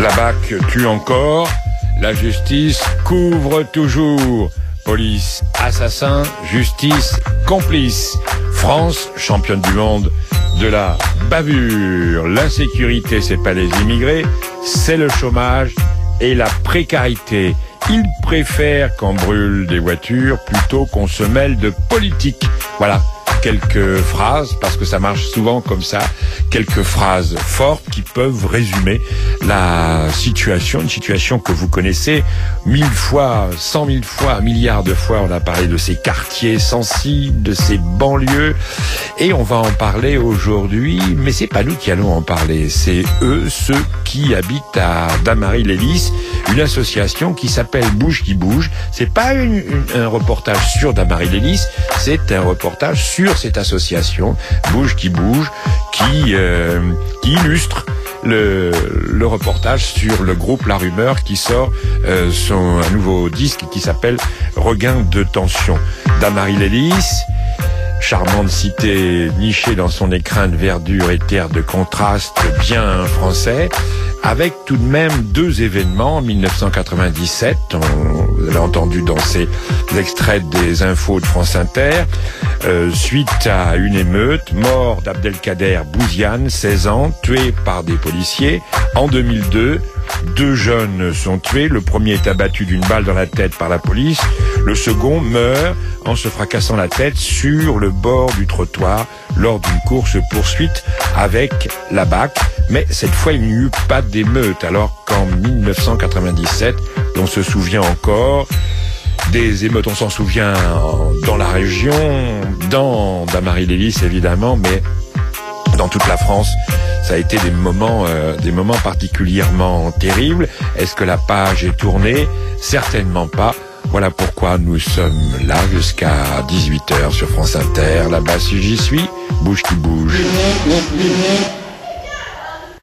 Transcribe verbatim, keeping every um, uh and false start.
La B A C tue encore, la justice couvre toujours. Police, assassin, justice, complice. France, championne du monde de la bavure. L'insécurité, c'est pas les immigrés, c'est le chômage et la précarité. Ils préfèrent qu'on brûle des voitures plutôt qu'on se mêle de politique. Voilà. Quelques phrases, parce que ça marche souvent comme ça, quelques phrases fortes qui peuvent résumer la situation, une situation que vous connaissez mille fois, cent mille fois, un milliard de fois. On a parlé de ces quartiers sensibles, de ces banlieues, et on va en parler aujourd'hui, mais c'est pas nous qui allons en parler, c'est eux, ceux qui habitent à Damary-lès-Lys, une association qui s'appelle Bouge qui bouge. C'est pas une, une, un reportage sur Damary-lès-Lys, c'est un reportage sur cette association Bouge qui bouge, qui, euh, qui illustre le, le reportage sur le groupe La Rumeur qui sort euh, son un nouveau disque qui s'appelle Regain de tension. Damary-lès-Lys, charmante cité nichée dans son écrin de verdure et terre de contraste bien français, avec tout de même deux événements. En mille neuf cent quatre-vingt-dix-sept, on l'a entendu dans ces extraits des infos de France Inter, euh, suite à une émeute, mort d'Abdelkader Bouziane, seize ans, tué par des policiers. En deux mille deux, deux jeunes sont tués. Le premier est abattu d'une balle dans la tête par la police. Le second meurt en se fracassant la tête sur le bord du trottoir lors d'une course-poursuite avec la B A C. Mais cette fois, il n'y eut pas d'émeute, alors qu'en mille neuf cent quatre-vingt-dix-sept, on se souvient encore des émeutes, on s'en souvient dans la région, dans Damary-lès-Lys évidemment, mais dans toute la France. Ça a été des moments, euh, des moments particulièrement terribles. Est-ce que la page est tournée? Certainement pas. Voilà pourquoi nous sommes là jusqu'à dix-huit heures sur France Inter. Là-bas, si j'y suis, Bouge qui bouge.